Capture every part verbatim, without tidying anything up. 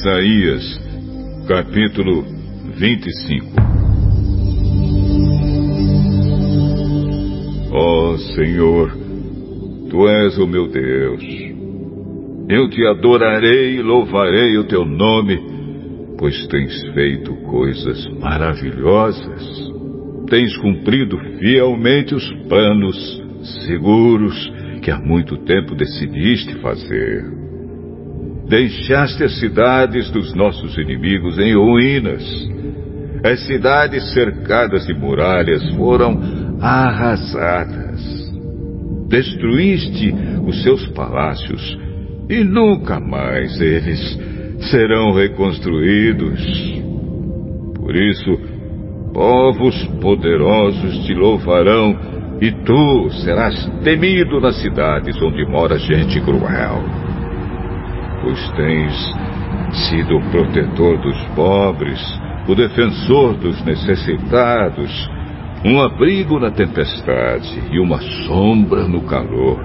Isaías, capítulo vinte e cinco. Ó Senhor, Tu és o meu Deus. Eu Te adorarei e louvarei o Teu nome, pois Tens feito coisas maravilhosas. Tens cumprido fielmente os planos seguros que há muito tempo decidiste fazer. Deixaste as cidades dos nossos inimigos em ruínas. As cidades cercadas de muralhas foram arrasadas. Destruíste os seus palácios e nunca mais eles serão reconstruídos. Por isso, povos poderosos te louvarão e tu serás temido nas cidades onde mora gente cruel. Pois tens sido o protetor dos pobres, o defensor dos necessitados, um abrigo na tempestade e uma sombra no calor.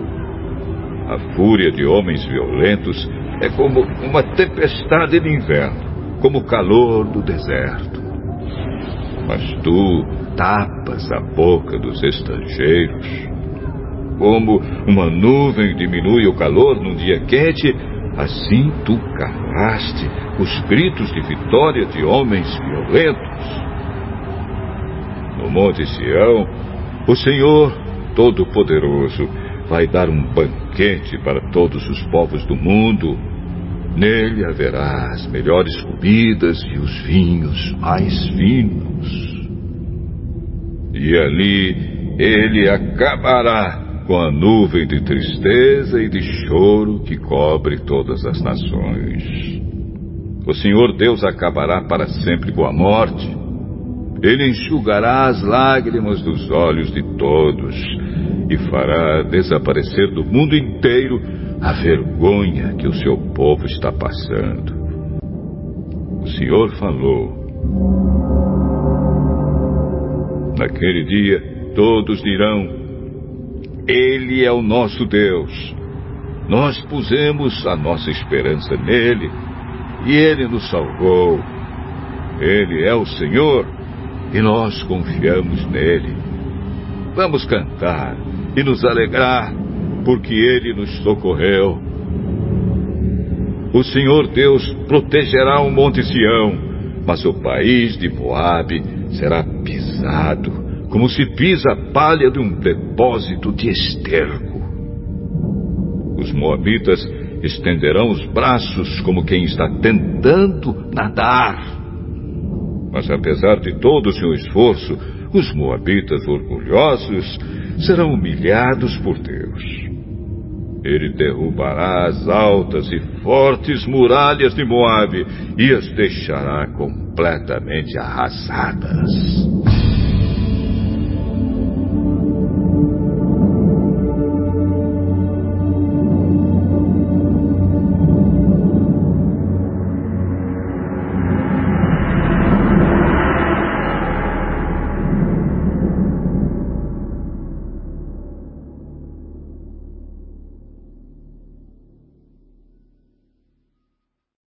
A fúria de homens violentos é como uma tempestade de inverno, como o calor do deserto. Mas tu tapas a boca dos estrangeiros. Como uma nuvem diminui o calor num dia quente, assim tu calaste os gritos de vitória de homens violentos. No Monte Sião, o Senhor Todo-Poderoso vai dar um banquete para todos os povos do mundo. Nele haverá as melhores comidas e os vinhos mais finos. E ali ele acabará com a nuvem de tristeza e de choro que cobre todas as nações. O Senhor Deus acabará para sempre com a morte. Ele enxugará as lágrimas dos olhos de todos e fará desaparecer do mundo inteiro a vergonha que o seu povo está passando. O Senhor falou. Naquele dia, todos dirão: Ele é o nosso Deus. Nós pusemos a nossa esperança nele e Ele nos salvou. Ele é o Senhor e nós confiamos nele. Vamos cantar e nos alegrar, porque Ele nos socorreu. O Senhor Deus protegerá o Monte Sião, mas o país de Moabe será pisado, como se pisa a palha de um depósito de esterco. Os moabitas estenderão os braços como quem está tentando nadar. Mas apesar de todo o seu esforço, os moabitas orgulhosos serão humilhados por Deus. Ele derrubará as altas e fortes muralhas de Moabe e as deixará completamente arrasadas.